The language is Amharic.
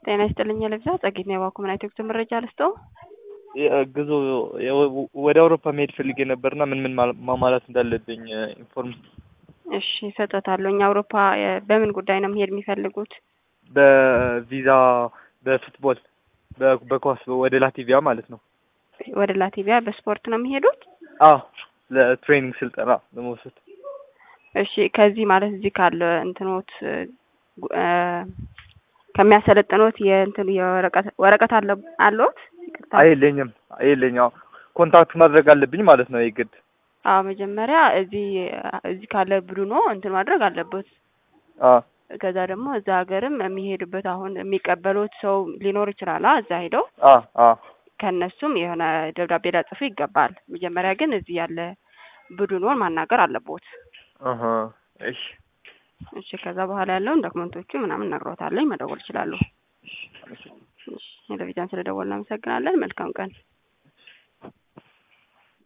ጤና ይስጥልኝ ለብዛ ጸግኝ ያዋኩ ምን አይተክቱ መረጃ ልስጦ ግዙ ወደ አውሮፓ መሄድ ፈልጌ ነበርና ምን ማማላት እንዳለብኝ ኢንፎርም እሺ ሰጣታለሁ አውሮፓ በምን ጉዳይ ነው መሄድ የሚፈልጉት በቪዛ በፉትቦል በኳስ ወደ ላቲቪያ ማለት ነው ወደ ላቲቪያ በስፖርት ነው የሚሄዱት ለትሬኒንግ ስልጠና ለመውሰድ እሺ ከዚህ ማለት እዚህ ካለ እንትኖት ከሚያሰለጥኑት የእንትን የወረቀት አለዎት አይለኝም ኮንታክት ማድረግ አለብኝ ማለት ነው ይግድ መጀመሪያ እዚህ ካለ ብሩኖ እንትን ማድረግ አለበት ከዛ ደግሞ እዛ ሀገርም የሚሄዱበት አሁን የሚቀበሉት ሰው ሊኖር ይችላል እዛ ሄደው ከነሱም የሆነ ደብዳቤ ላጽፉ ይገባል መጀመሪያ ግን እዚህ ያለ ብሩኖን ማናገር አለበት እሺ ከዛ በኋላ ያለውን ዶክመንቶቹ ምናምን ነግሮታለኝ መደወል ይችላል እሺ ለቪዛን ስለደወልን እናመሰግናለን መልካም ቀን